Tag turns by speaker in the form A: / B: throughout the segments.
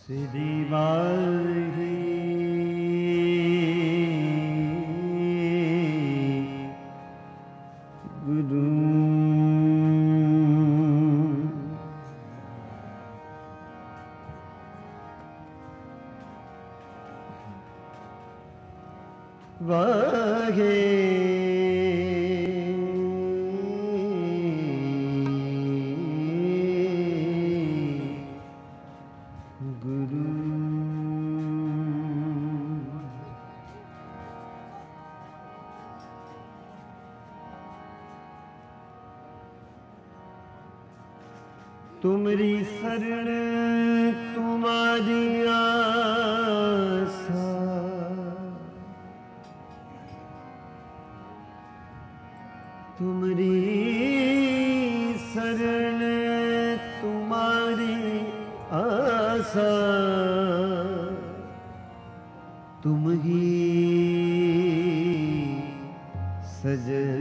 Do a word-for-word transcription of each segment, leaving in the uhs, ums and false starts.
A: श्री वाहे गुरु वाहे तुमरी शरण तुम्हारी आसा, तुमरी शरण तुम्हारी आसा, तुम ही सजन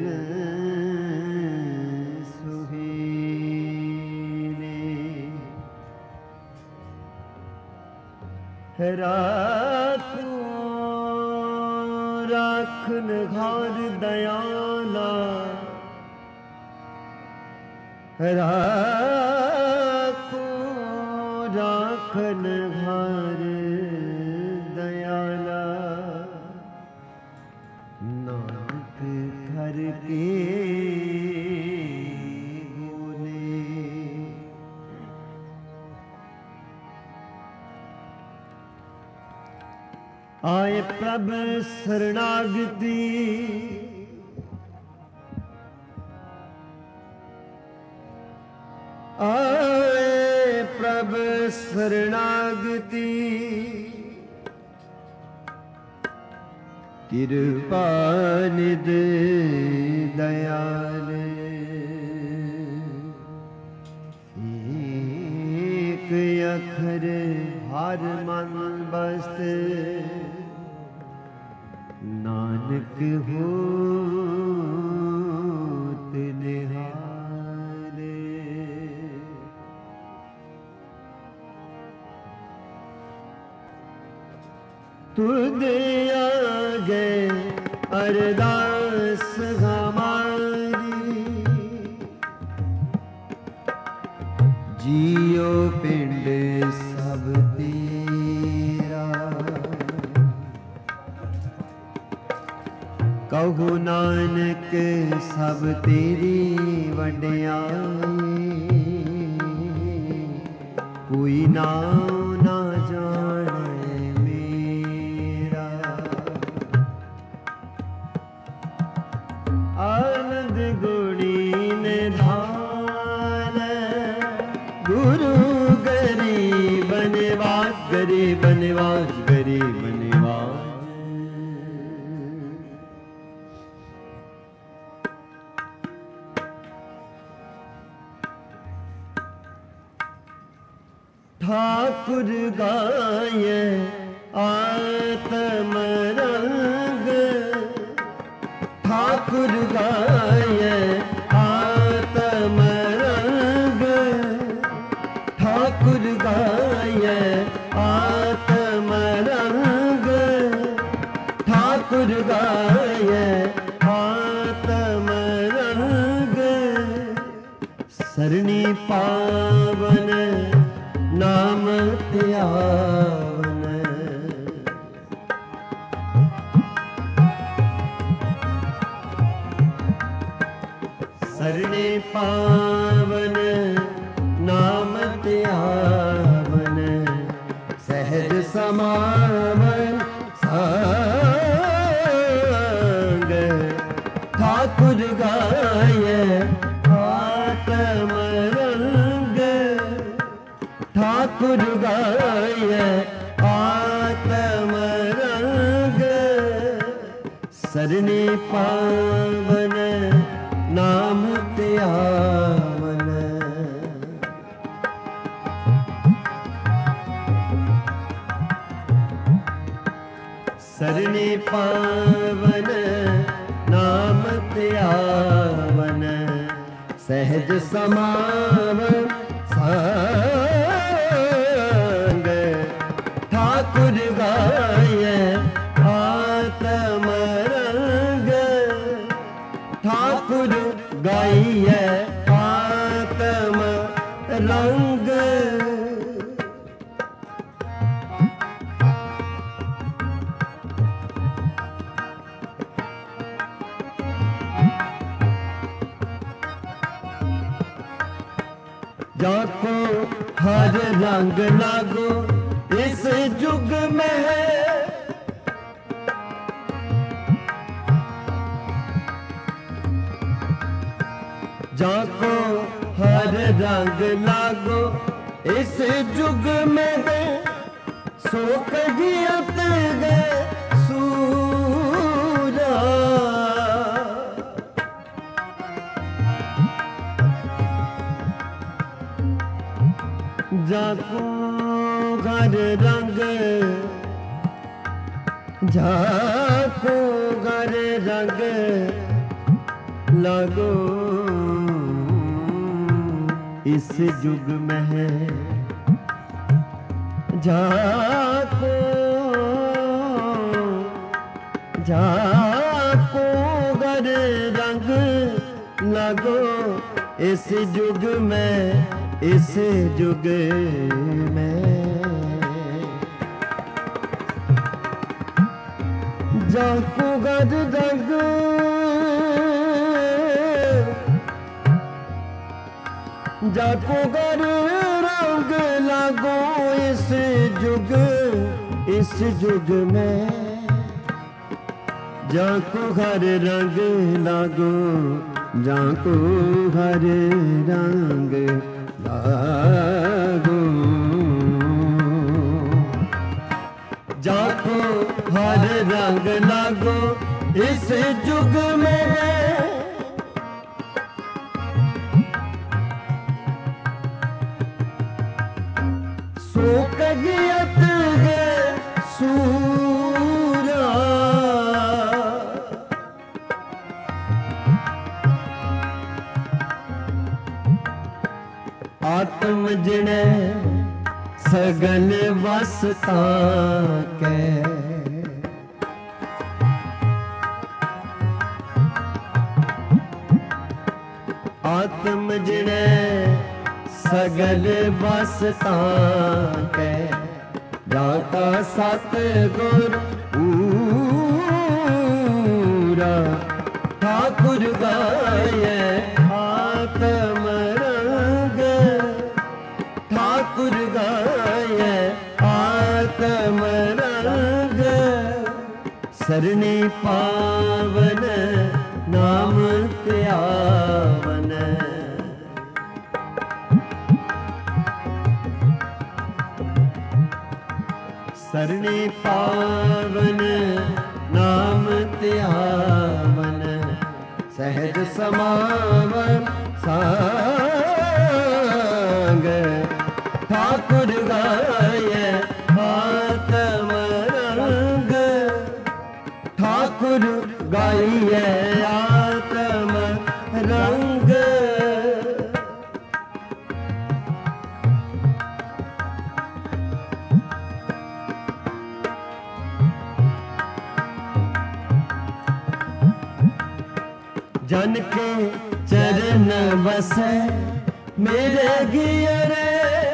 A: राखो राखन घर दयाला, राखो राखन घर दयाला, नानक घर के आए प्रभ शरणागति, आए प्रभ शरणागति, कृपा निध दयाल, एक अखर हर मन बस, नानक होत निहारे। तुद आगे अरदास हमारी, जियो पिंड सब तेरा, कहु नानक सब तेरी वड्याई, कोई नाम ना जाने मेरा। आनंद गुणी निधान, गुरु गरीब बनवास, गरीब बनवास, गरीब बनवास। ठाकुर गाय आत्म रंग, ठाकुर गाय आत्म रंग, ठाकुर गाय आत्म रंग, ठाकुर गाय आत्म रंग। सरणी पावन नाम त्यावन, सरणे पावन नाम त्यावन, सहज समावन सांग, ठाकुर गाय आत्म रंग, ठाकुर गाय आत्म रंग। सरणी पावन नाम त्यावन, सरणी पावन नाम त्यावन, सहज समावन सांग, ठाकुर गाय आत्म रंग, ठाकुर गाइए आत्म रंग। जाको हर रंग लागो इस जुग में है, जाको हर रंग लागो इस जुग में है, सो कगियत गए सूरा। जाको घर रंग, जाको घर रंग लागो इस जुग में है, जाको जाको घर रंग लागो इस जुग में, इस जुग में। जाको गद रंग, जाको गद रंग लागो इस जुग, इस जुग में। जाको घर रंग लागो, जाको घर रंग लागो, जाको हर रंग लागो इस जुग में। सो कगियत गए सूरा, आत्म जिणे सगल वसता के, आत्म जिणे सगल वसता के, जाता सतगुर पूरा। ठाकुर गाये आत्म रंग, ठाकुर गाये आत्म रंग। सरणी पावन नाम त्यावन, सरणी पावन नाम त्यावन। सहज समावन सांग, ठाकुर गाये आत्म रंग, ठाकुर गाइए आत्म रंग। जन के चरण बसे मेरे गियरे,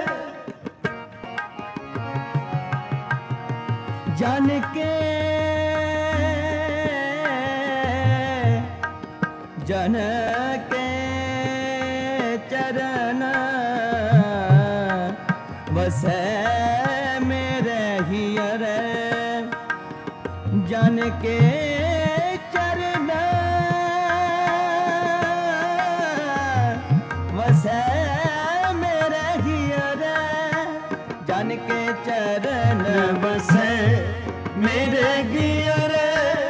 A: जन के जन के चरण बसे मेरे हियरे, जन के चरण बसे मेरे हियरे, जन के चरण बसे मेरे गियरे।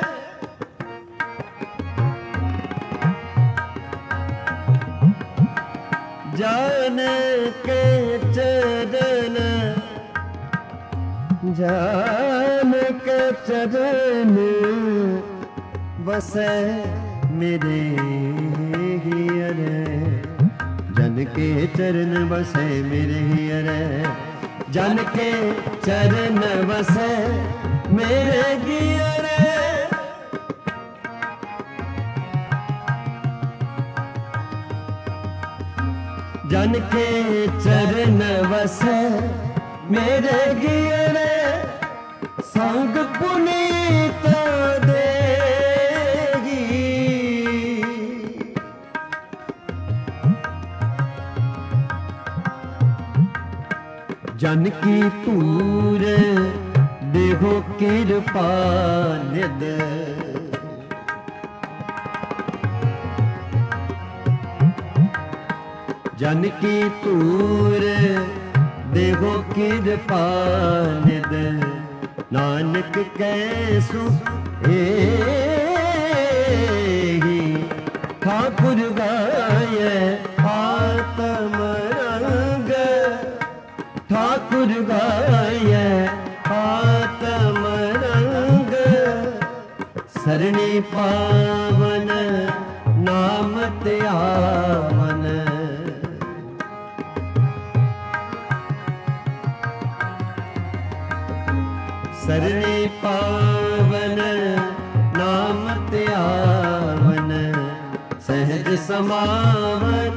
A: जान के चरण, जान के चरण बसे मेरे हियरे, जन के चरण बसे मेरे हियरे, जन के चरण बसे मेरे गियरे, जन के चरण बसे मेरे गियरे, संग पुनीत देगी। जन की तूर देहो कृपा निद, जन की तूर देहो कृपा निद, नानक कैसु एहि ठाकुर गाय आत्म रंग, ठाकुर गाय आत्म रंग, सरणी पावन नाम त्यावन, सरणी पावन नाम त्यावन, सहज समावन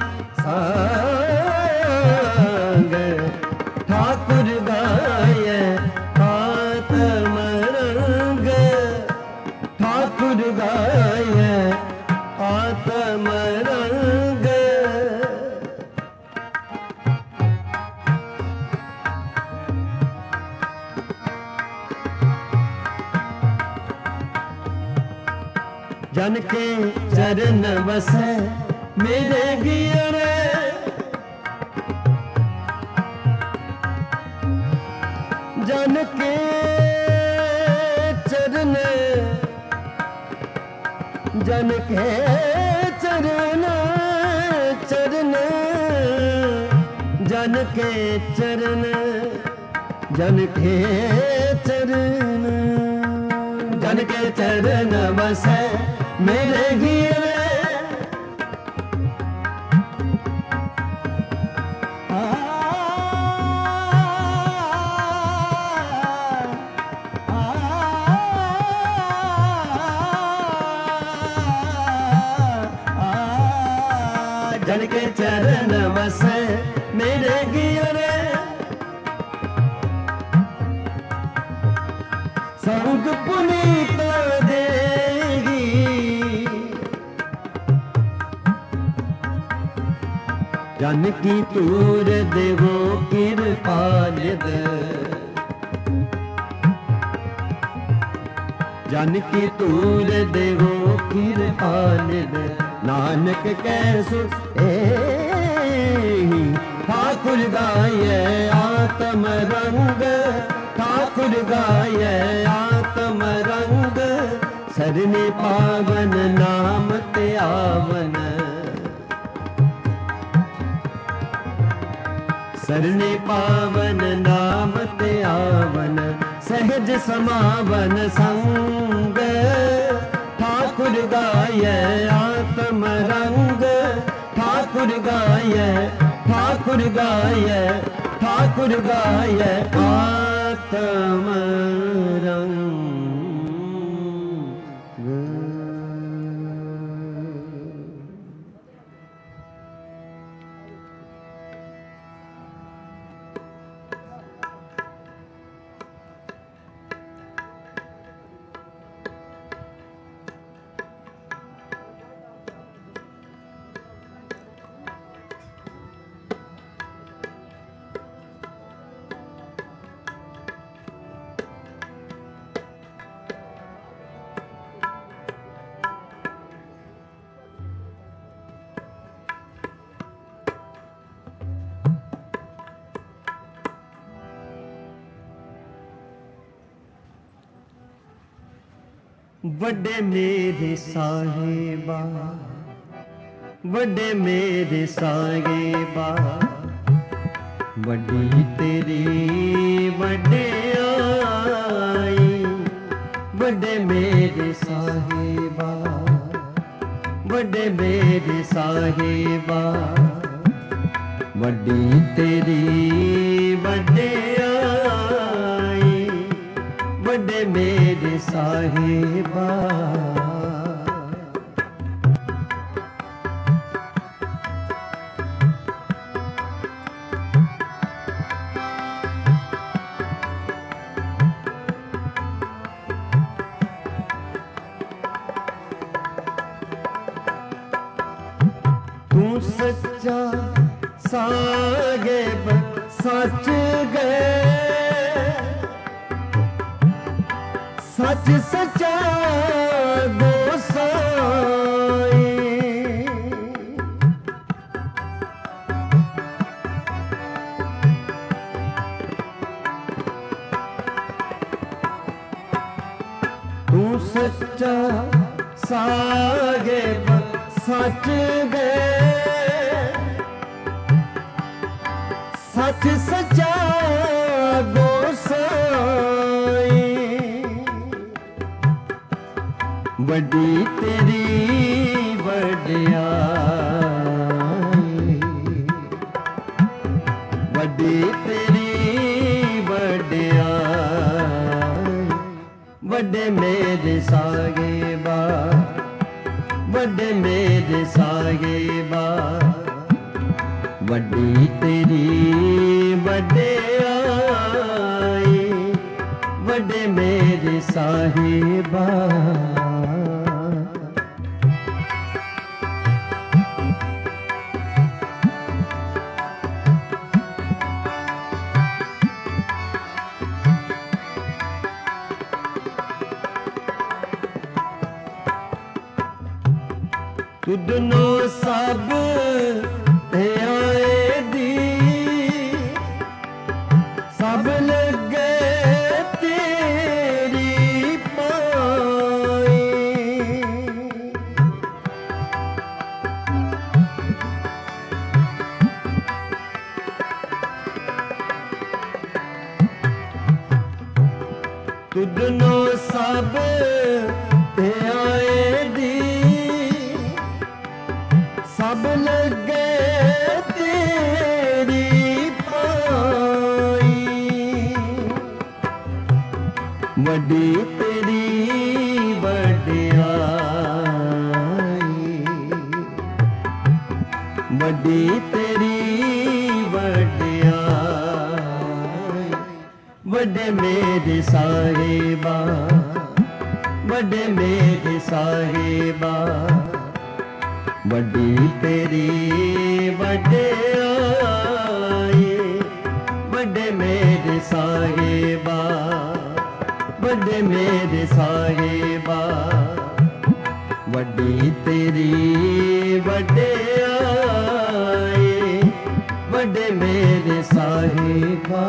A: सांग, ठाकुर गाय आत्म रंग, ठाकुर गाय आत्म रंग। जन के चरण बसे मेरे गियरे, जन के चरण, जन के चरण चरण, जन के चरण, जन के चरण, जन के चरण बसे मेरे गियरे, आ, आ, आ, जन के चरण बसे मेरे गियरे, संग पुनीत देगी। जन की तूर देवो कृपा निद, जन की तूर देवो कृपा निद, नानक कैसु एहि ठाकुर गाय आत्म रंग, ठाकुर गाय आत्म रंग, सरणी पावन नाम त्यावन, सरणी पावन नाम त्यावन, सहज समावन संग, ठाकुर गाय आत्म रंग, ठाकुर गाय, ठाकुर गाय, ठाकुर गाय आत्म रंग। बड़े मेरे साहिबा, बड़े मेरे साहिबा, बड़ी तेरी वड्याई, बड़े मेरे साहिबा, बड़े मेरे साहिबा, बड़ी तेरी वड्याई। ਮੇਰੇ ਸਾਹਿਬਾ। ਤੂੰ ਸੱਚਾ ਸਾਹਿਬ ਸੱਚ ਗਏ, ਸੱਚ ਸੱਚਾ ਗੋਸਾਈ। ਤੂੰ ਸੱਚਾ ਸਾਹਿਬ ਸੱਚ ਗਏ, ਸੱਚ ਸੱਚਾ ਗੋਸਾਈ। ਵੱਡੀ ਤੇਰੀ ਵਡਿਆਈ, ਵੱਡੀ ਤੇਰੀ ਵਡਿਆਈ। ਵੱਡੇ ਮੇਰੇ ਸਾਹਿਬਾ, ਵੱਡੇ ਮੇਰੇ ਸਾਹਿਬਾ। ਵੱਡੀ ਤੇਰੀ ਵਡਿਆਈ, ਵੱਡੇ ਮੇਰੇ ਸਾਹਿਬਾ। ਤੁਧਨੋਂ ਸਭ ਆਏ ਦੀ, ਸਭ ਲੱਗੇ ਤੇਰੀ ਪਾਈ। ਤੁਧਨੋਂ ਸਭ ਆਏ ਦੀ, ਸਭ ਲੱਗੇ ਤੇਰੀ ਪਾਈ। ਵੱਡੀ ਤੇਰੀ ਵਡਿਆਈ, ਵੱਡੀ ਤੇਰੀ ਵਡਿਆਈ। ਵੱਡੇ ਮੇਰੇ ਸਾਹਿਬਾ, ਵੱਡੇ ਮੇਰੇ ਸਾਹਿਬਾ। ਵੱਡੀ ਤੇਰੀ ਵਡਿਆਈ, ਵੱਡੇ ਮੇਰੇ ਸਾਹਿਬਾ, ਵੱਡੇ ਮੇਰੇ ਸਾਹਿਬਾ। ਵੱਡੀ ਤੇਰੀ ਵਡਿਆਈ, ਵੱਡੇ ਮੇਰੇ ਸਾਹਿਬਾ।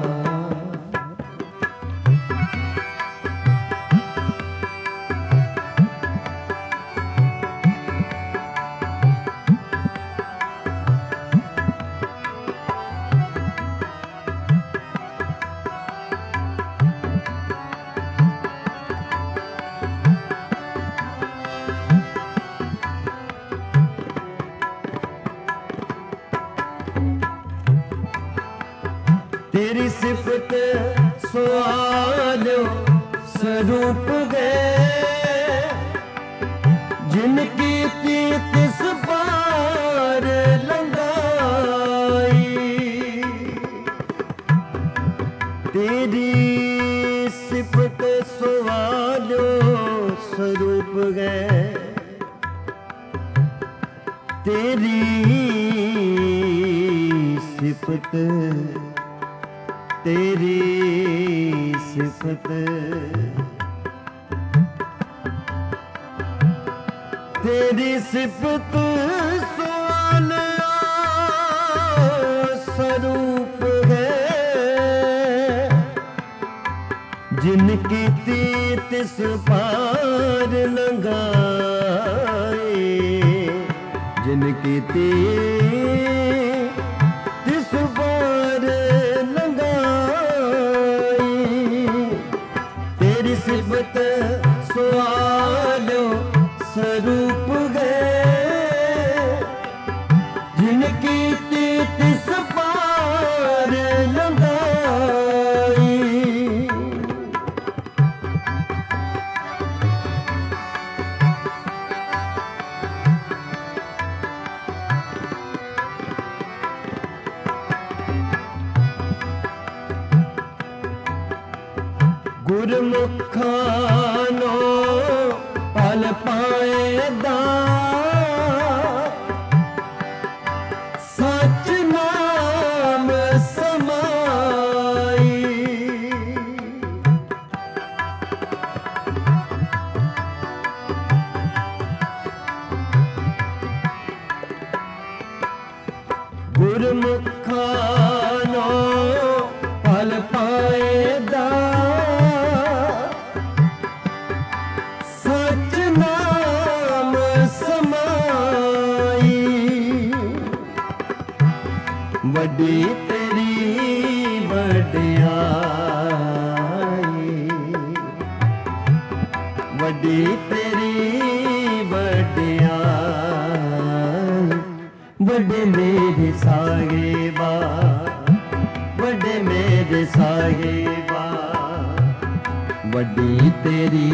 A: तेरी सिफत सवालो स्वरूप गए, जिनकी तीस पार लंगाई। तेरी सिफत सवालो स्वरूप गए, तेरी सिफत तेरी सिफत तेरी सिफत सवालिया स्वरूप है, जिनकी तीस पार लंघाई। जिनकी तीस पार तेरी सिफत सवालो स्वरूप गए, जिनकी तीस पार लंघाई। गुरमुखानो पल पाएदा सच नाम समाई। गुरमुखानो पल पाएदा सच नाम समाई। वड्डी तेरी वड्डियाई, वड्डी तेरी वड्डियाई। वड्डे मेरे साहिबा, वड्डे मेरे साहिबा, वड्डी तेरी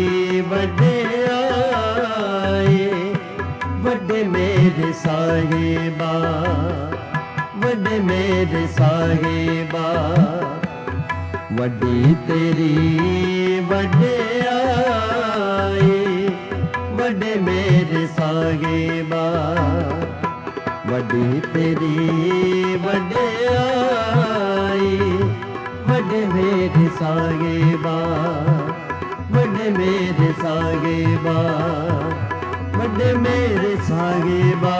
A: वड्डियाई। वड्डे मेरे साहिबा, वड्डे मेरे साहिबा, वड्डी तेरी वड्डियाई। वड्डे मेरे साहिबा, वड्डी तेरी वड्डियाई। वड्डे मेरे साहिबा, वड्डे मेरे साहिबा, वड्डे मेरे साहिबा।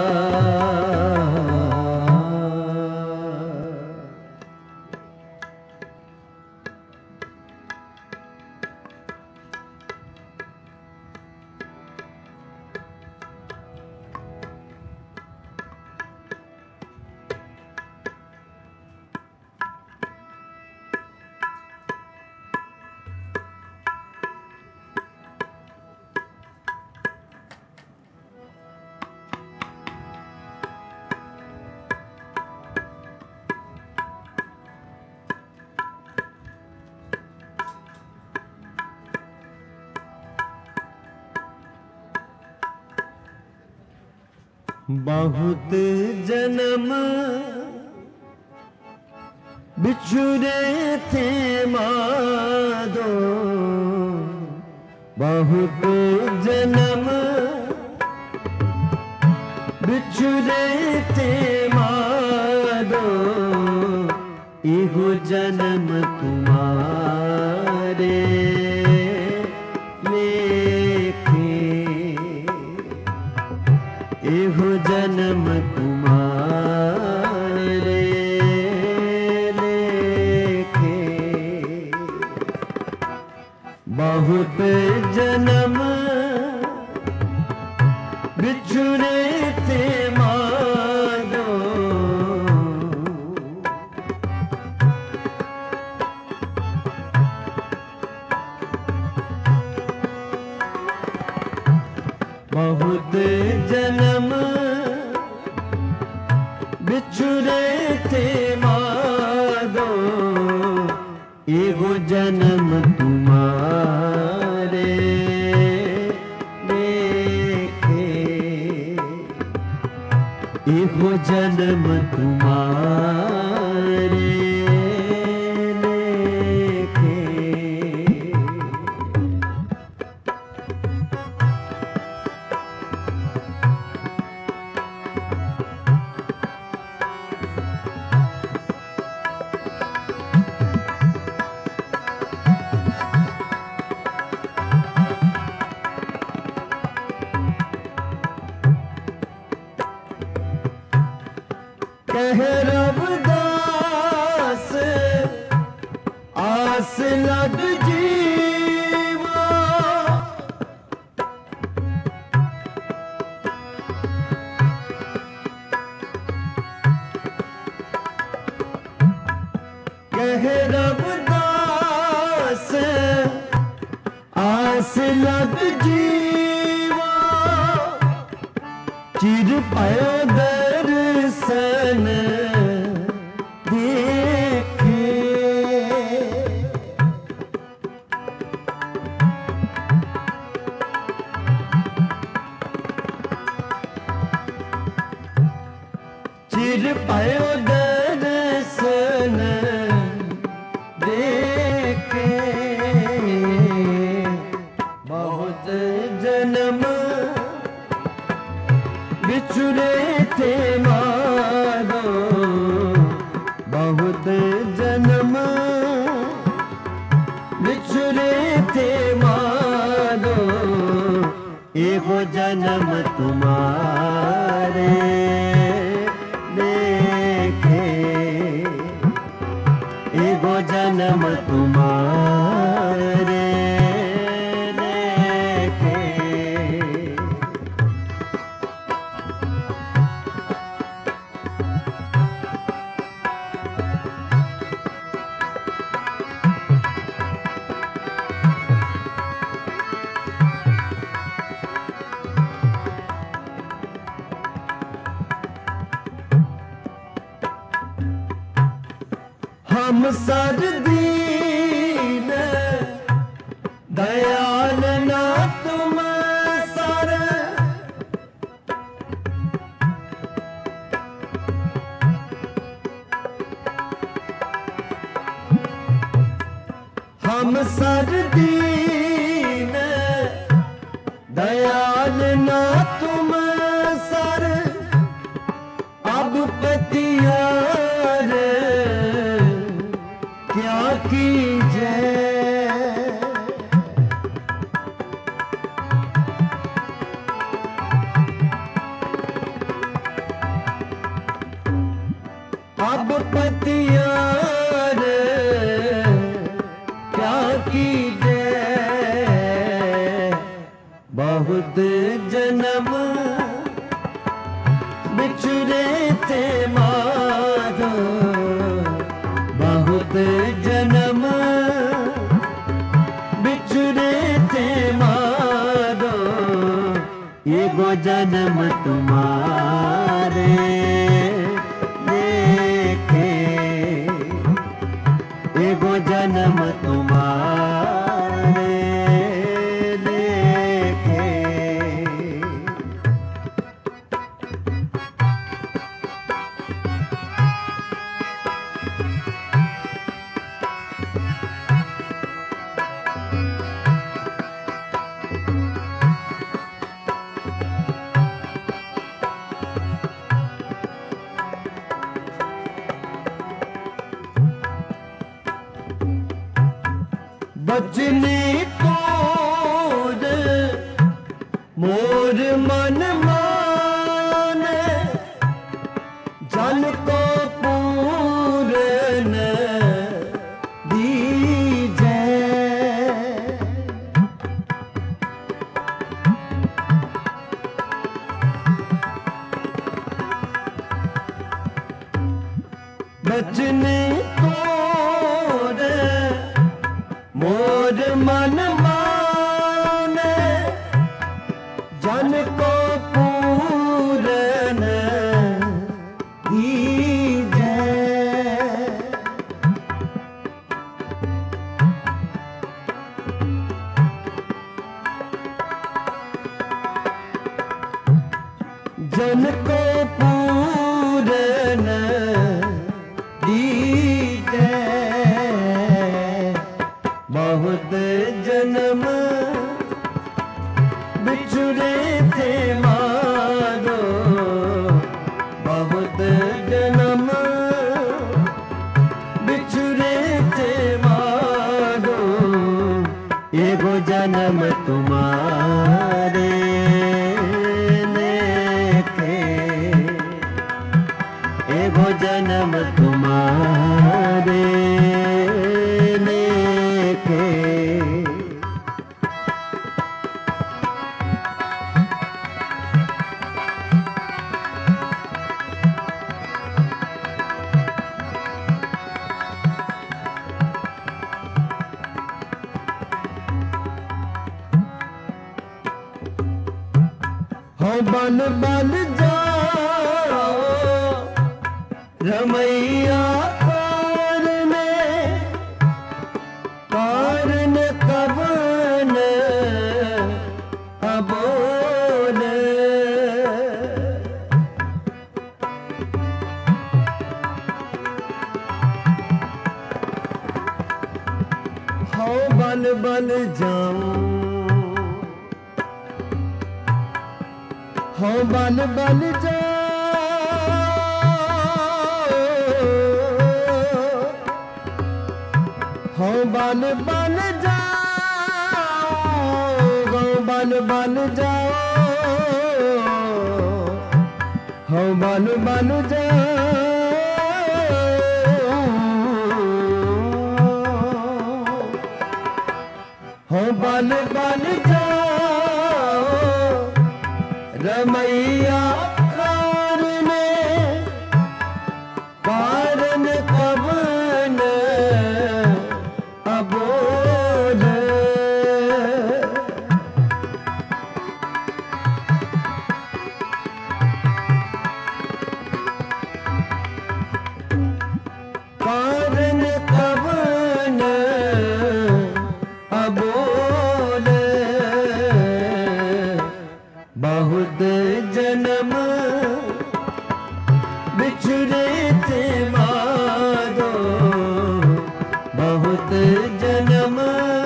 A: बहुत जन्म बिछुड़े थे माधो, बहुत जन्म बिछुड़े थे माधो। इहो जन्म तुम्हारे इहो जन्म तुम्हारे लेखे। बहुत जन्म बिछुड़े थे माधो, बहुत जन्म बिछुड़े थे माधो। एगो जन्म तुम्हारे देखे, एगो जन्म तुम्हारे लेखे। कह रविदास आस लग जीवा, कह रविदास आस लग जीवा। चिर पायो दर्शन देखे, चिर पायो दर्शन देखे। एगो जन्म तुम्हारे देखे, एगो जन्म तुम्हारे देखे। हम सरदीन दयाल ना तुम सर, हम सरदीन दयाल ना तुम सर, अब पतियार क्या कीजे। अब पतियार क्या कीजे, बहुत जन्म बिछड़े थे माधो, बहुत जन्म बिछड़े थे माधो, एगो जन्म तुम्हारे देखे, एगो जन्म तुम्हारे देखे। बचने तोर मोर मन माने, जन को पूरन दीजे। बचने तोर मोर मन माने, जन को पूरन दीजे। जन को पूरन दीजे, बहुत जन्म बिछड़े थे मारो, बहुत जन्म बिछड़े थे मारो, एगो जन्म तुम्हारे लेके, एगो जन्म तुम्हारे लेके। हो बन बन जाओ रमैया पार में, पार न कवन अबोल। हो बन बन जाओ, हो बन बन जाओ, हो बन बन जाओ, हो बन बन जाओ। हो बालू बालू जाओ, हो बालू बालू जाओ रमैया कारने कारण कवन अबोल कारण कवन अबोल बहुत जन्म बिछड़े थे मारो, बहुत जन्म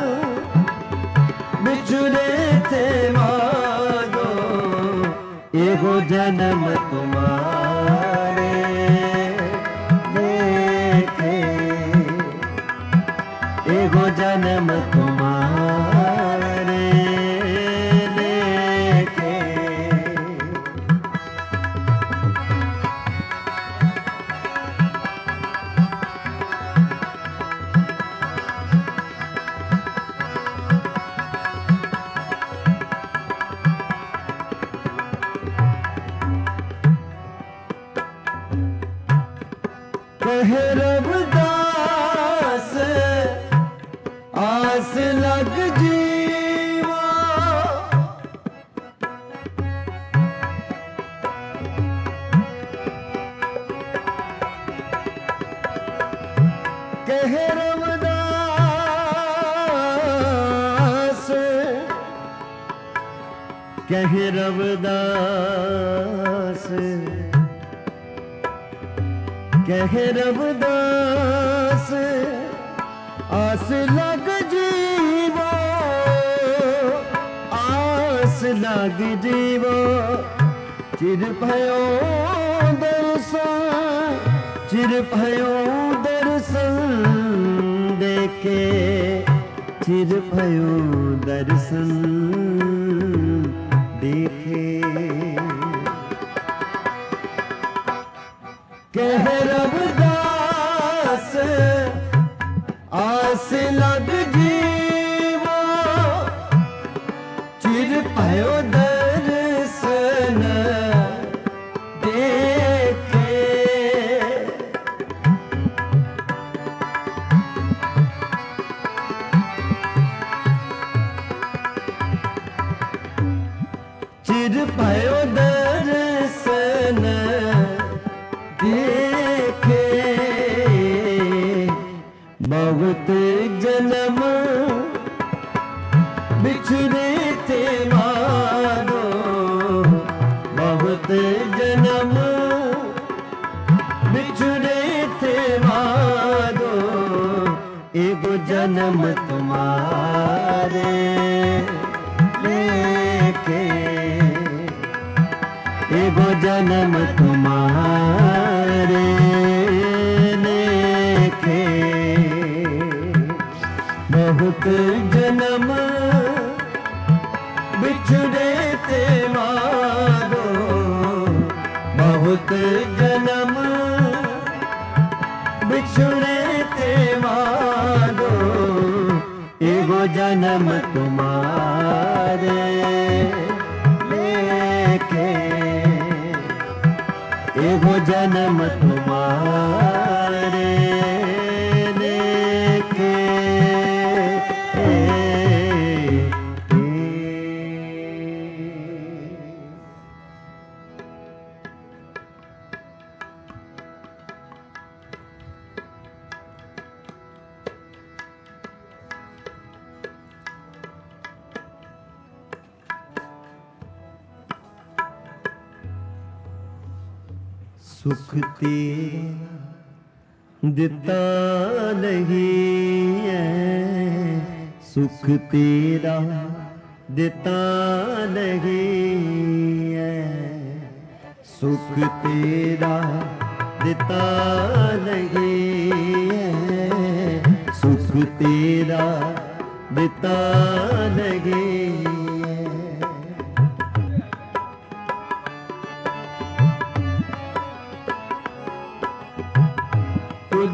A: बिछड़े थे मारो, एगो जन्म तुम्हारे देखे, एगो जन्म तुम्हारे देखे। कहे रविदास आस लग जीवा, कहे रविदास, कहे रविदास, कहे रविदास आस लग जीवो, आस लग जीवो, चिर भयो दर्शन, चिर भयो दर्शन देखे, चिर भयो दर्शन देखे। कह रविदास आस लग जीवो, चिर भयो दर्शन देखे। चिर भयो दर्शन देखे, बहुत जन्म बिछड़े थे मारो, बहुत जन्म बिछड़े थे मारो, एगो जन्म तुम्हारे लेके, एगो जन्म तुम्हारे लेके। बहुत जन्म बिछड़े थे मारो, बहुत जन्म बिछड़े थे मारो, एगो जन्म तुम्हारे लेके, एगो जन्म तुम्हारे लेके। सुख तेरा दिता नहीं है, सुख तेरा दिता नहीं है, सुख तेरा दिता नहीं है, सुख तेरा दिता नहीं है।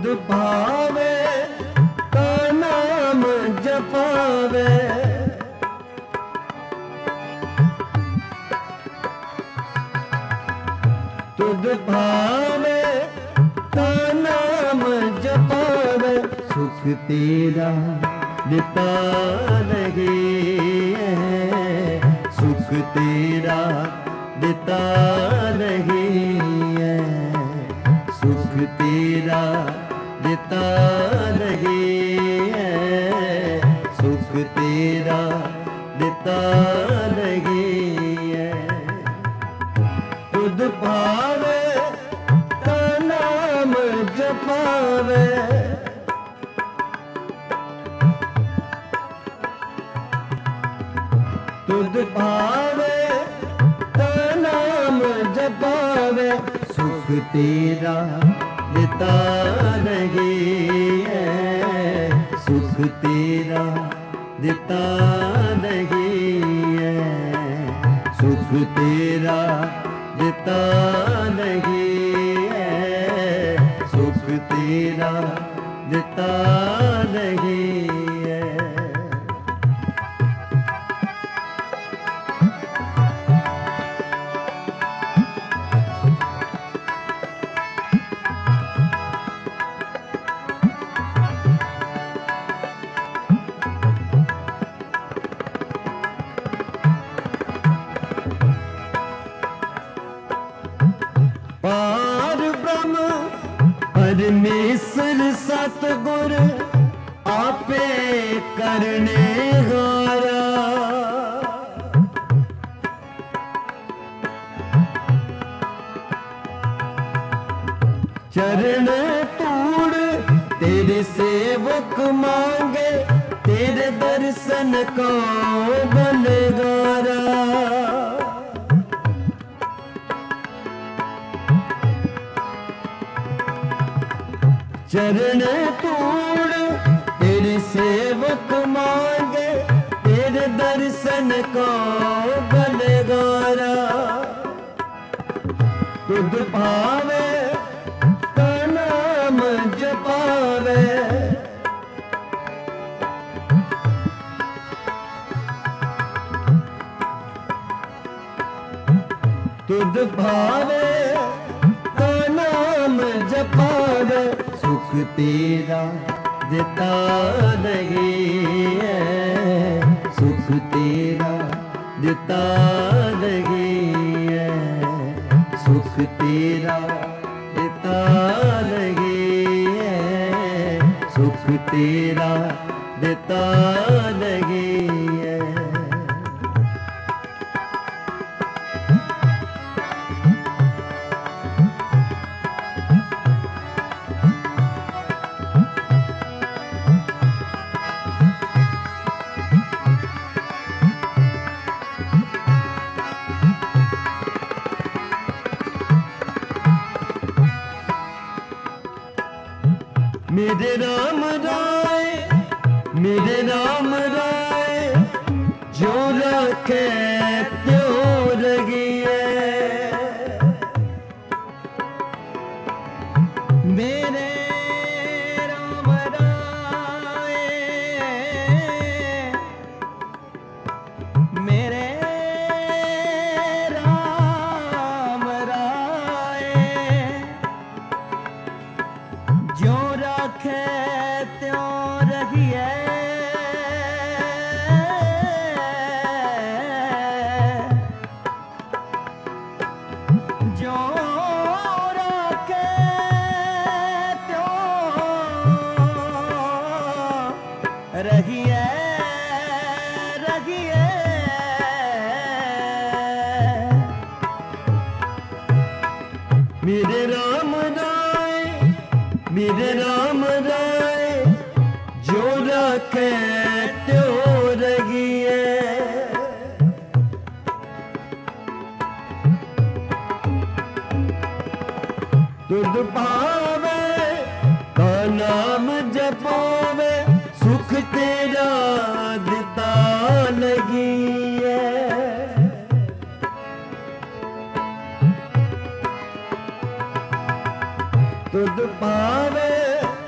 A: तुद भावे का नाम जपावे, तुद भावे का नाम जपावे, सुख तेरा देता नहीं है, सुख तेरा देता नहीं है, सुख तेरा देता नहीं है, सुख तेरा देता नहीं है। तुद भावे का नाम जपावे, तुद भावे का नाम जपावे, सुख तेरा देता नहीं है, सुख तेरा देता नहीं है, सुख तेरा देता नहीं है, सुख तेरा देता नहीं है। पार ब्रह्म परमेश्वर सतगुर आपे करने हारा, चरण तूड़ तेरे सेवक मांगे, तेरे दर्शन को बलगारा। चरण तूड़ तेरे सेवक मांगे, तेरे दर्शन को बलगारा। तुद भावे का नाम जपावे, तुद भावे का नाम जपावे, सुख तेरा देता नहीं है, सुख तेरा देता नहीं है, सुख तेरा देता नहीं है, सुख तेरा देता नहीं है। मेरे राम राय, मेरे राम राय, जो रखे त्यों रगिए। मेरे राम राय, मेरे राम राय, जो रखे त्यों रहिए। जो रखे त्यों रहिए, रहिए। मेरे राम राय, मेरे राम राय, जो रखे त्यों रहिए। तुद भावे का नाम जपावे, सुख तेरा देता लगिए। तुद भावे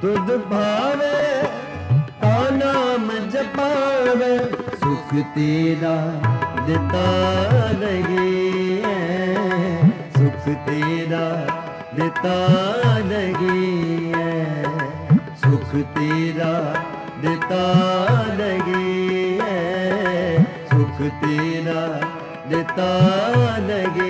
A: तुद भावे ता नाम जपावे, सुख तेरा दिता लगे, सुख तेरा दिता लगे, सुख तेरा दिता लगे, सुख तेरा दिता लगे।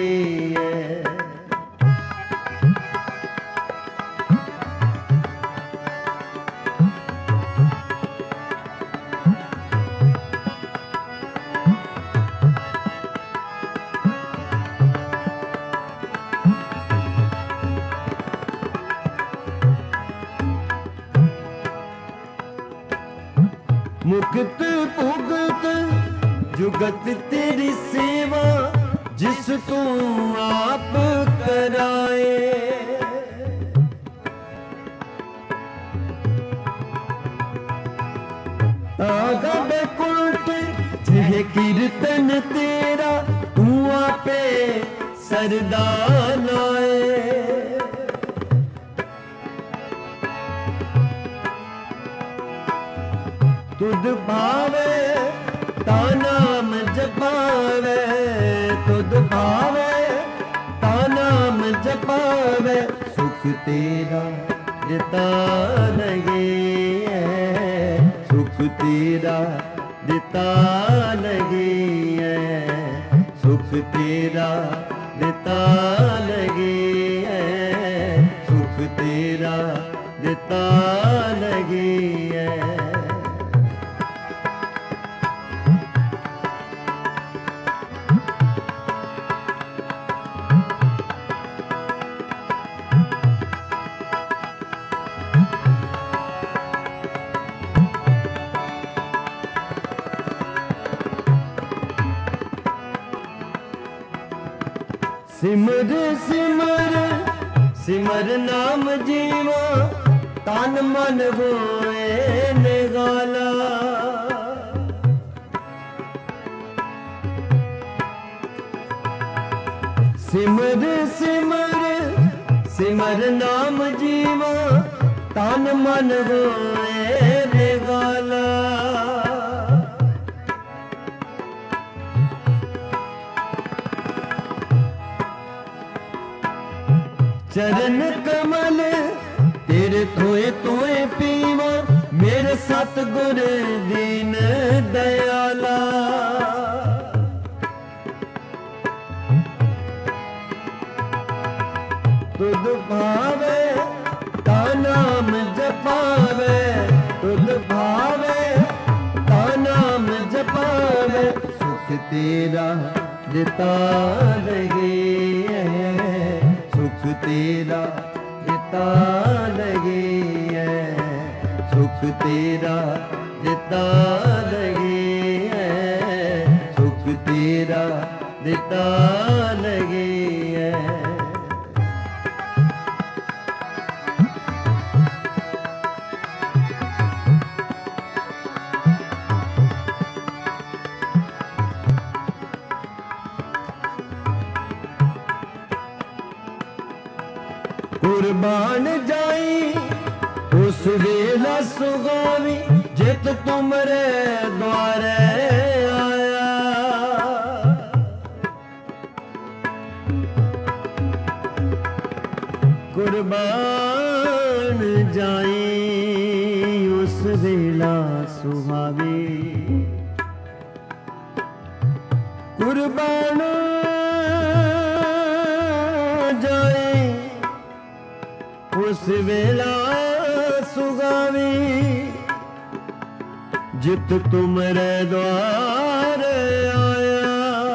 A: मुक्त भुगत जुगत तेरी सेवा, जिस तू आप कराए, आगा बैकुंठ जह कीर्तन तेरा, तू आपे सरदा लाए। तुद भावे ता नाम जपावे, तुद भावे ता नाम जपावे, सुख तेरा दिता लगे, सुख तेरा दिता लगे, सुख तेरा दिता लगे, सुख तेरा दिता लगे। सिमर सिमर सिमर नाम जीवा, तन मन होए निगाला, सिमर सिमर सिमर नाम जीवा, तन मन होए निगाला। चरण कमल तेरे थोए थोए पीवा, मेरे सतगुर दीन दयाला। तुद भावे ता नाम जपावे, तुद भावे ता नाम जपावे, सुख तेरा दिता लगे, सुख तेरा दिता लगे, सुख तेरा दिता लगे, सुख तेरा दिता लगे। कुर्बान जाई उस वेला सुगावी, जित तुमरे द्वारे आया। कुर्बान जाई उस वेला सुहावी, कुर्बान उस वेला सुगावी, जित तुमरे द्वार आया।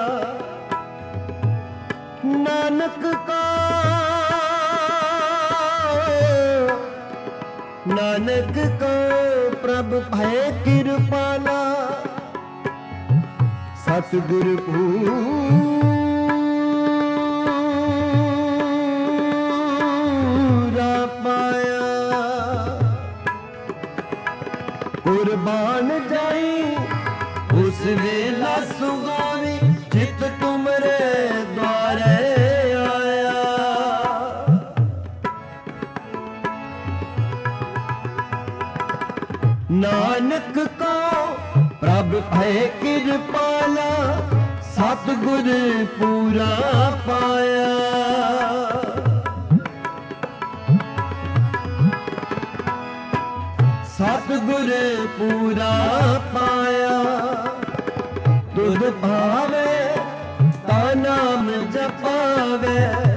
A: नानक का नानक को प्रभ भय कृपाला, सतगुरु कुर्बान जाई उस वेला सुगावी, जित तुमरे द्वारे आया। नानक को प्रभ भय कृपाला सतगुर पूरा पाया। सतगुर पूरा पाया तुध भावे ता नाम जपावे।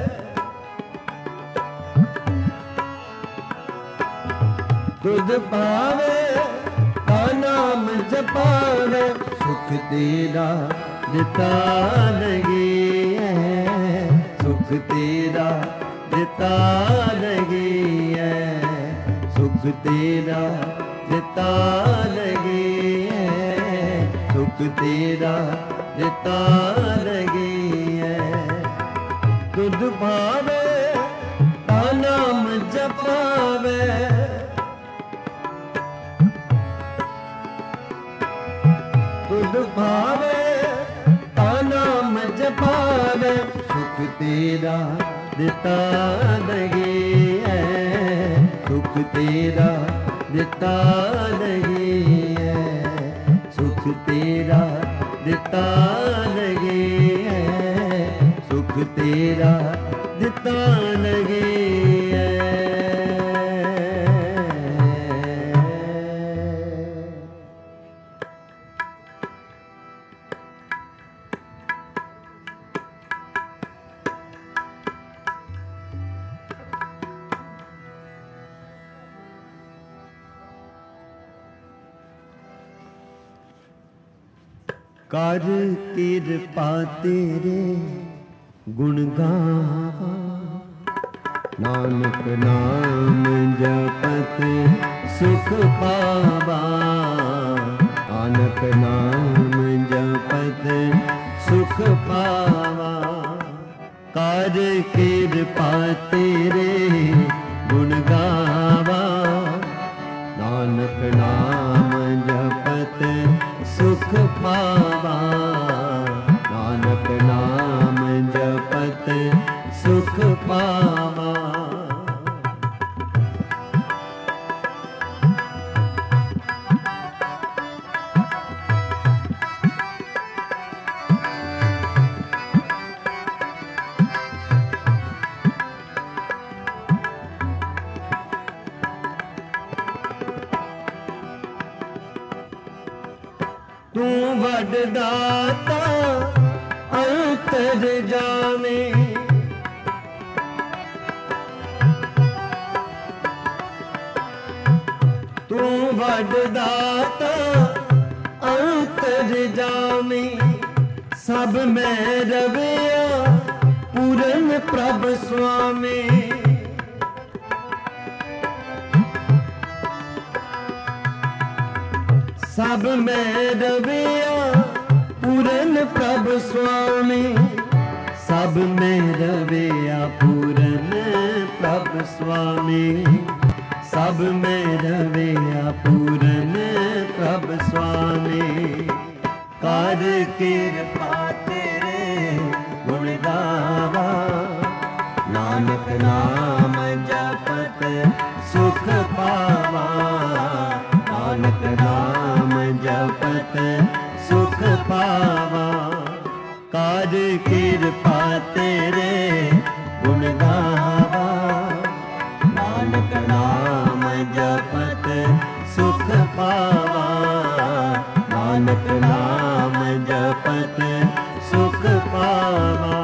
A: तुध भावे ता नाम जपावे सुख तेरा दिता लगी है। सुख तेरा दिता लगी है। सुख तेरा दिता लगी है। सुख तेरा दिता लगी है। तुध भावे ता नाम जपावे। तुध भावे ता नाम जपावे सुख तेरा दिता लगी है। सुख तेरा दिता लगी है। सुख तेरा दिता लगी है। सुख तेरा दिता लगी है। कर कृपा तेरे गुण गावा। नानक नाम जपत सुख पावा। नानक नाम जपत सुख पावा। कर कृपा तेरे गुण गावा। नानक नाम जपत सुख पावा। नानक नाम जपत सुख पावा। तू वड दाता अंतर जामे। तू वड दाता अंतर जामे। सब में रविया पूरन प्रभ स्वामी। सब में रविया पूरन प्रभ स्वामी। सब में रविया पूरन प्रभ स्वामी। सब में रविया पूरन प्रभ स्वामी। कर कृपा तेरे गुण गावा। नानक नाम जपत सुख पावा। नानक नाम जपत सुख पावा। कर कृपा तेरे गुण गावा। नानक नाम जपत सुख पावा। नानक नाम जपत सुख पावा।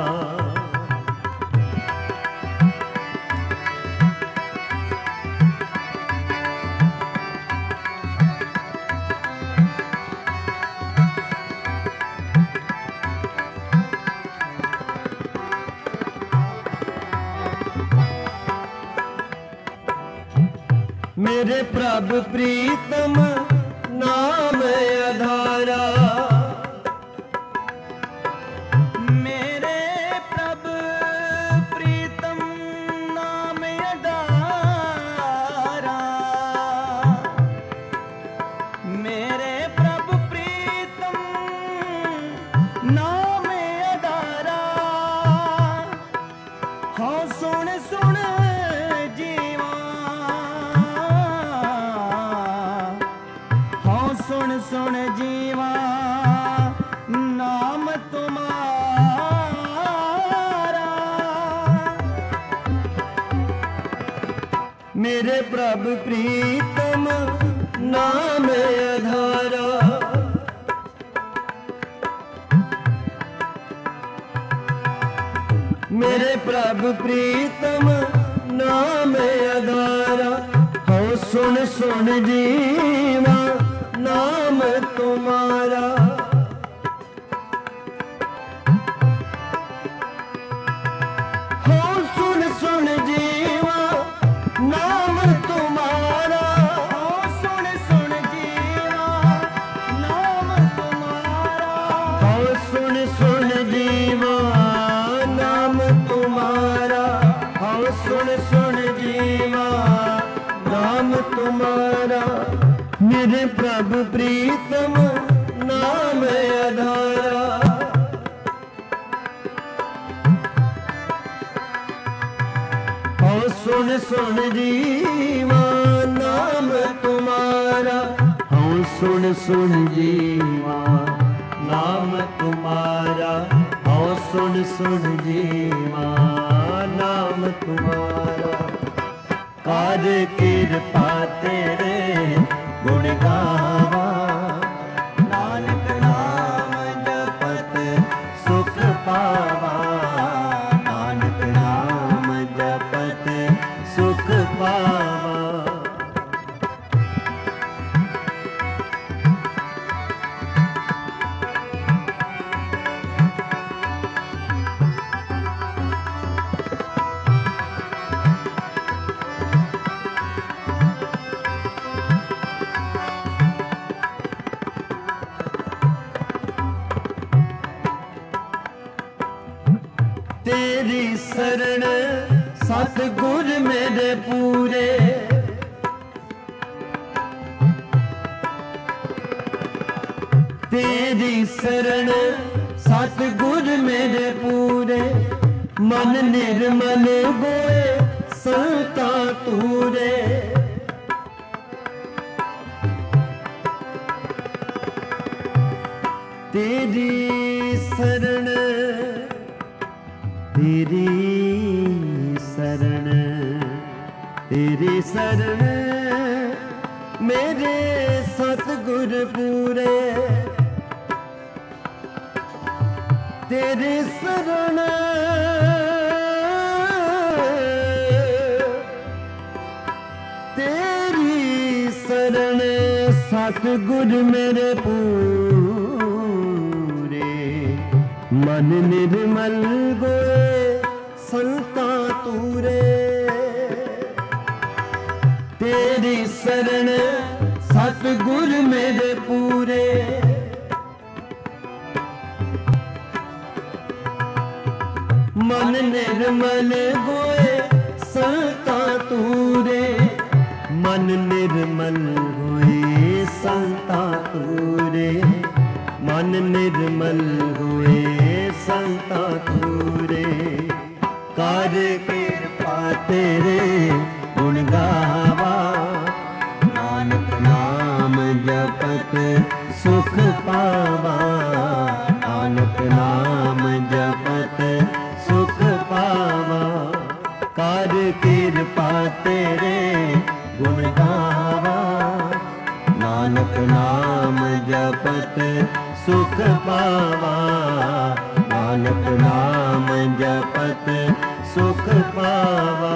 A: मेरे प्रभ प्रीतम नाम आधारा। मेरे प्रभ प्रीतम नाम आधारा। मेरे प्रभ प्रीतम नाम आधारा। हाँ सुन सुन मेरे प्रभु प्रीतम नाम आधारा। मेरे प्रभु प्रीतम नाम आधारा। हो सुन सुन जीवा नाम तुम्हारा। हो सुन सुन जीवा नाम तुम्हारा। हो सुन सुन जीवा नाम तुम्हारा। हो सुन सुन जीवा नाम तुम्हारा। हो सुन सुन जीवा नाम तुम्हारा। मेरे प्रभु प्रीतम नाम आधारा। हो सुन सुन जीवा नाम तुम्हारा। हो सुन सुन जीवा नाम तुम्हारा। हो सुन सुन जीवा नाम तुम्हारा। कार कृपा तेरे गुण गावा। नानक नाम जपत सुख पावा। नानक नाम जपत सुख पावा। तेरी शरण सतगुर मेरे पूरे। तेरी शरण सतगुर मेरे पूरे। मन निर्मल गोए संता तूरे। तेरी शरण तेरी शरण तेरी शरण मेरे सतगुर पूरे। तेरी शरण तेरी शरण सतगुर मेरे पूरे। मन निर्मल गोए संता तूरे। तेरी शरण सतगुर मेरे पूरे। मन निर्मल गोए संता तूरे। मन निर्मल गोए संता तूरे। मन निर्मल हुए संता तूरे। कार कृपा तेरे गुण गावा। नानक नाम जपत सुख पावा। नानक नाम जपत सुख पावा। कार कृपा तेरे गुण गावा। नानक नाम जपत सुख पावा। नानक नाम जपत सुख पावा।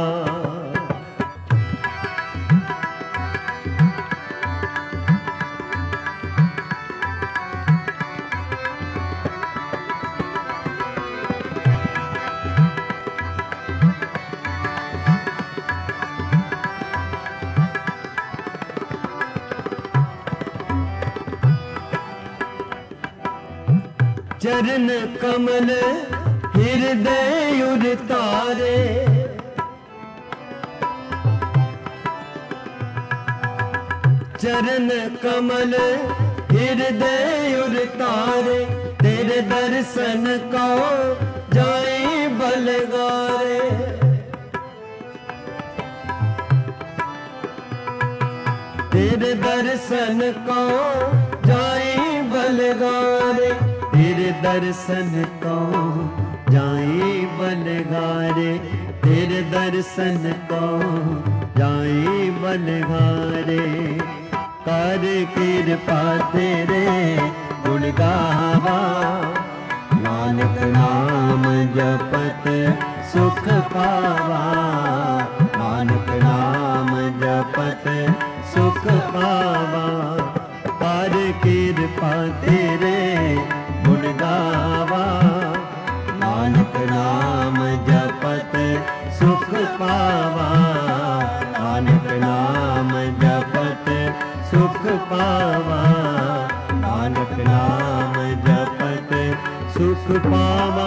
A: चरण कमल हृदय उतारे। चरण कमल हृदय उतारे। तेरे दर्शन को जाए बलगारे। तेरे दर्शन को जाए बलगारे। तेरे दर्शन को जाए बलगारे। तेरे दर्शन को जाई बलिहारे। कर कृपा तेरे गुण गावा, नानक नाम जपत सुख पावा। नानक नाम जपत सुख पावा। कर कृपा तेरे गुण गावा, नानक नाम जपत सुख पावा। नानक नाम जपत सुख पावा। नानक नाम जपत सुख पावा।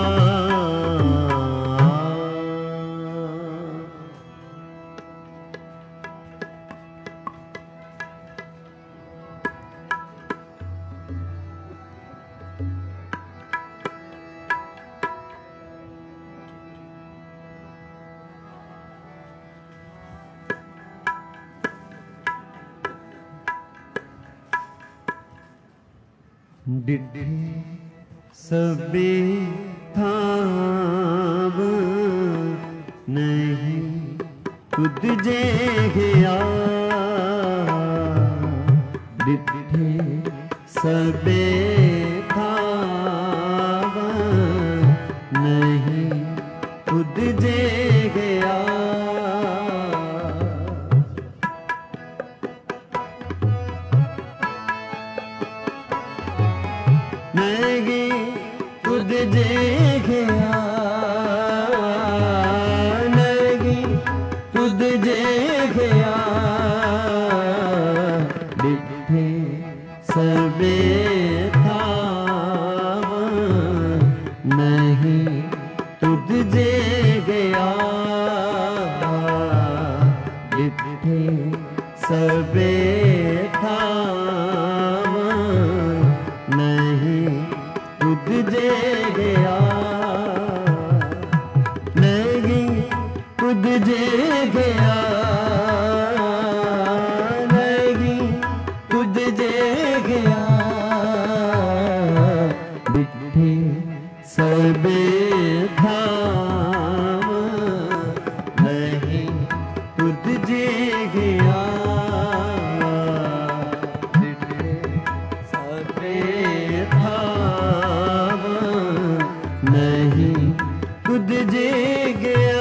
A: डिठे सबे थाव नहीं खुद जे गया। डिठे सबे थाव नहीं खुद जे गया। नहीं खुद जे गया। नहीं खुद जे गया। डिठे सबे थाव नहीं खुद जे गया। डिठे सबे थाव नहीं खुद जे गया। नहीं खुद जे गया। नहीं खुद जे गया। डिठे सबे थाव नहीं खुद जे गया। डिठे सबे थाव नहीं खुद जे गया।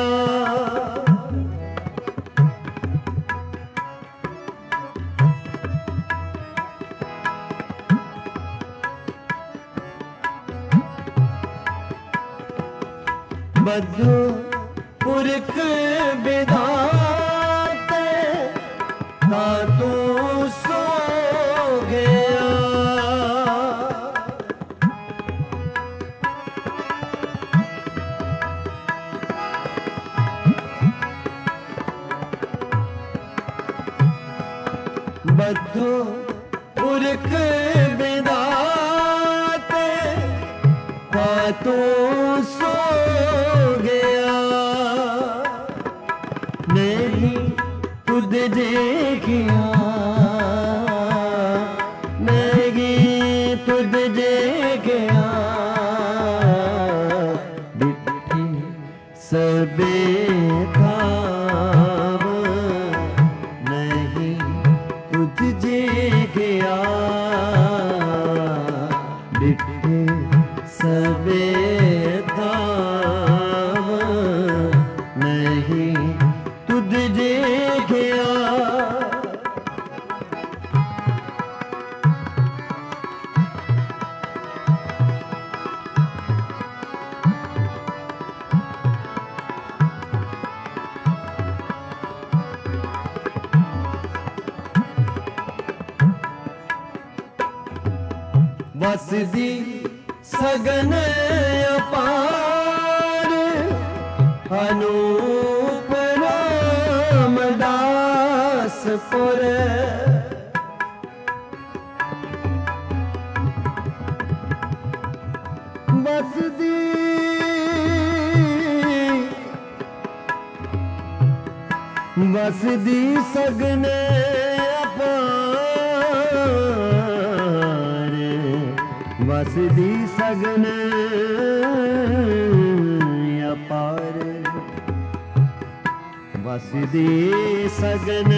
A: बद्धो पुरख विधात का तू सो गया। बद्धो पुरख विधात का तू सो गया। नहीं खुद जे गया। नहीं खुद जे गया। डिठे सबे थाव नहीं खुद जे गया। डिठे सबे थाव नहीं खुद जे गया। बसदी सगन अपार अनूप रामदास पुर। बसदी बसदी सगन अपार। बसदी सगन अपार। वसदी सगन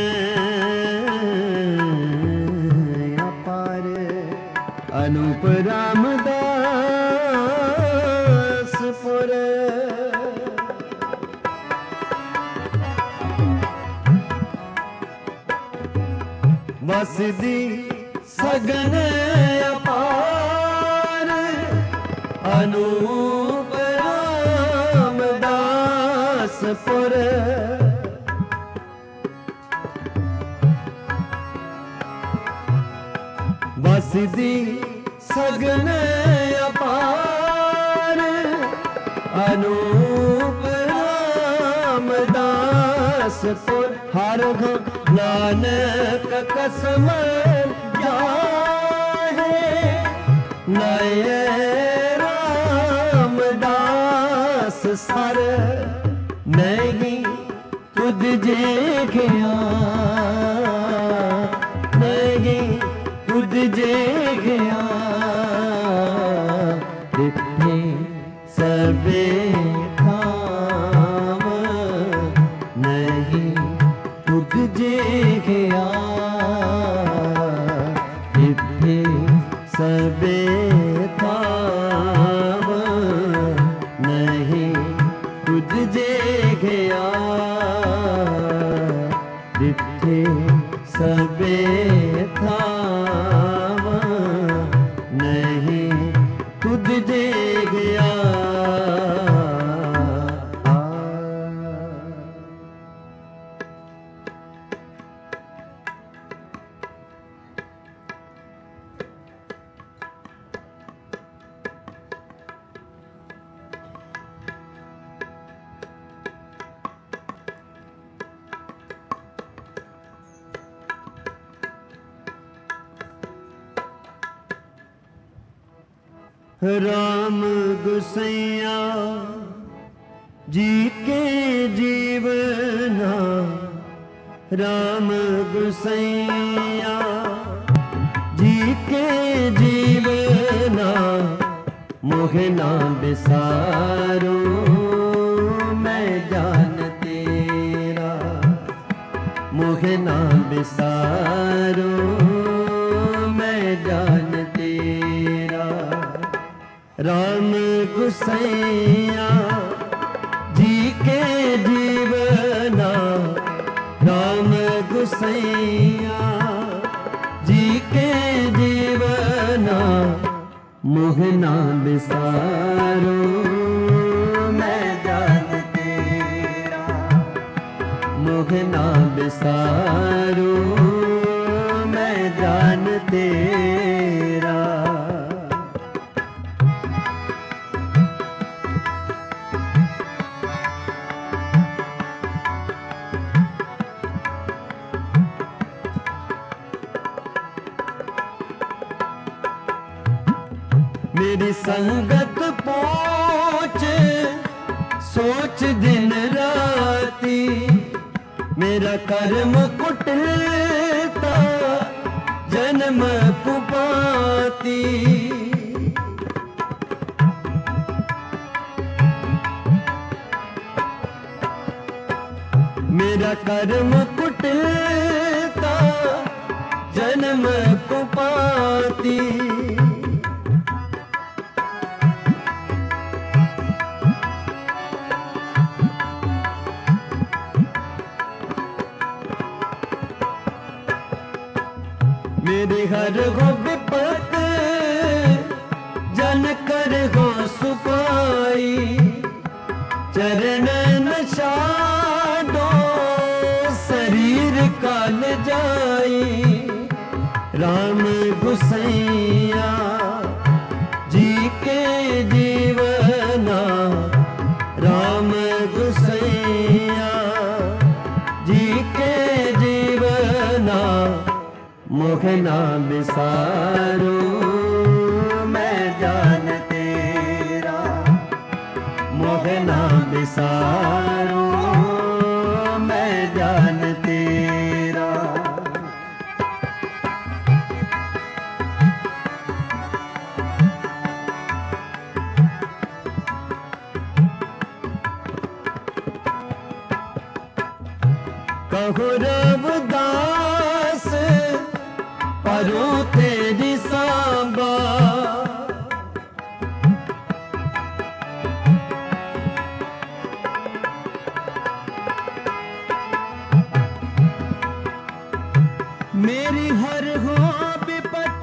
A: अपार अनूप रामदास पुर वसदी सगन अपार अनूप रामदास पुर वसदी सगन अपार अनूप रामदास पुर हर नानक कसम जाहे नए रामदास सर नहीं तुझ जे गया नहीं तुझ जे गया दिखे सबे काम नहीं तुझ जे गया दिखे सबे काम नहीं तुझ जे गया दिखे सबे थाम नहीं तुझ जे गया। राम गुसैया जी के जीवना राम गुसैया जी के जीवना मोहे ना बिसारो मैं जान तेरा मोहे ना बिसारो मैं जान तेरा। राम गुसैया जी के जीवना राम गुसैया जी के जीवना मोहना बिसारो मैं जान तेरा मोहना बिसारो मैं जान तेरा। मेरी संगत पहुँच सोच दिन राती मेरा कर्म कुटिलता जन्म कुपाती मेरा कर्म कुटिलता जन्म कुपाती मेरे हर हो विपत जन कर हो सुपाई चरण नशाडो शरीर काल जाई। राम गुसैया जी के जीवना राम गुसैया जी के जीवना मोहना बिसारो मैं जान तेरा मोहना बिसारो मैं जान तेरा। कहो रविदास परो तेरी सांबा। मेरी हर हो विपत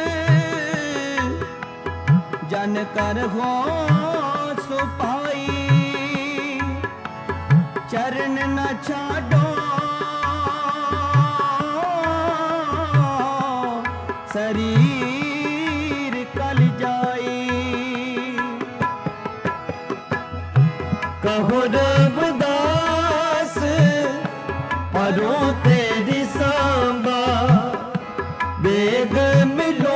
A: जन कर हो सुपाई, चरण न छाडो शरीर कल जाई। कहो रविदास परो तेरी सांबा, बेग मिलो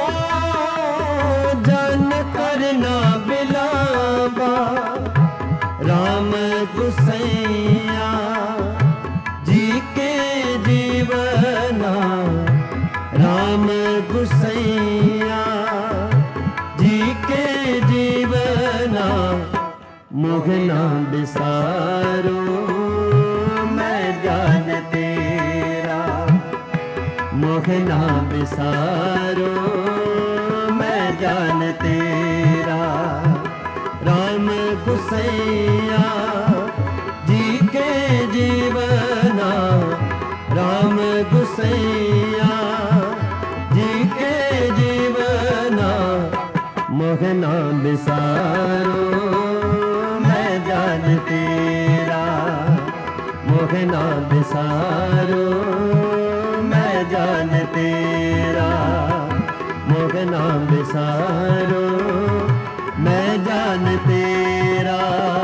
A: जन करना बिलावा। राम गुसैया जी के जीवना, राम गुसैया जी के जीवना। मोहना बिसारो मैं जान तेरा, मोहना बिसारो मैं जान तेरा। राम गुसैया जी के जीवना, राम गुसैया जी के जीवना। मोहना बिसारो मैं जान तेरा, मोहना बिसारो मैं जान तेरा। मोहना बिसारो मैं जान तेरा।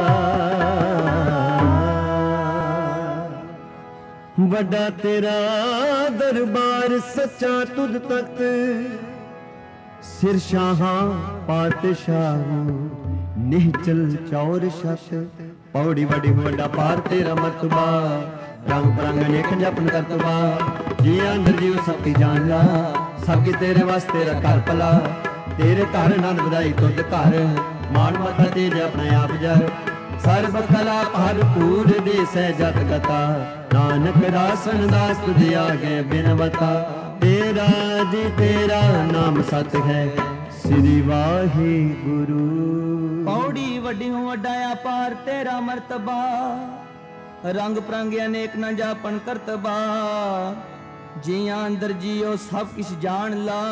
A: वड्डा तेरा दरबार सच्चा तुद तख्त, सिर शाहां पातशाह निहचल चौर शत। पौड़ी वड्डी वड्डा पार तेरा मरतबा, रंग बरंग अनेक जपन करतबा। जी अंदर जीव सबकी जान ला, सबकी तेरे वास्ते तेरा घर भला। तेरे घर आनंद बधाई तुद घर, मान मता तेज अपने आप जर। सर्ब कला भरपूर दे सहजत कथा, नानक दासन दास तुझे आगे बिनवता। तेरा जी तेरा नाम सत है, श्री वाहिगुरु। पौड़ी वड्डी हूँ वड्डा अपार तेरा मर्तबा, रंग परंग अनेक न जापन करतबा। जियां अंदर जियो सब किश जान ला,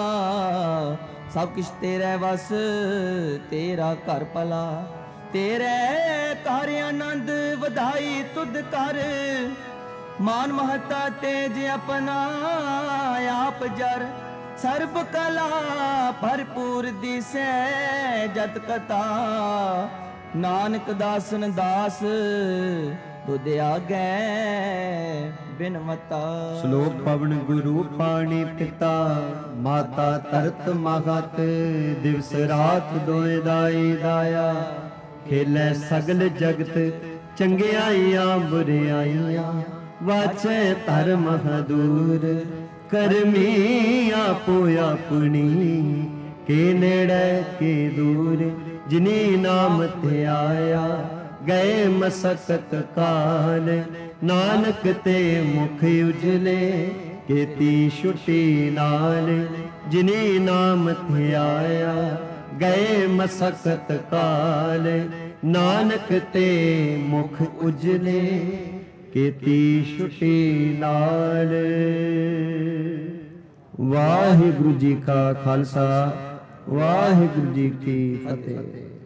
A: सब किश तेरे वस तेरा घर भला। तेरे घर आनंद वधाई तुद कर, मान महता तेज अपना आप जर। सर्ब कला भरपूर दिसै जत कथा, नानक दासन दास तुद आगे बिनवता। श्लोक पवन गुरु पाणी पिता, माता तरत महत। दिवस रात दोए दाई दाया, खेलै सगल जगत चंगियाइयां बुरियाइयां। वाचे धर्म दूर, करमी आपो अपनी। के नेड़े के दूर, जिनी नाम ते आया। गए मसकत काल, नानक ते मुख उजले। केती छुटी नाल, जिनी नाम ते आया। गए मसकत काल, नानक ते मुख उजले। केती छुटी नाल। वाहिगुरु जी का खालसा, वाहिगुरु जी की फतेह।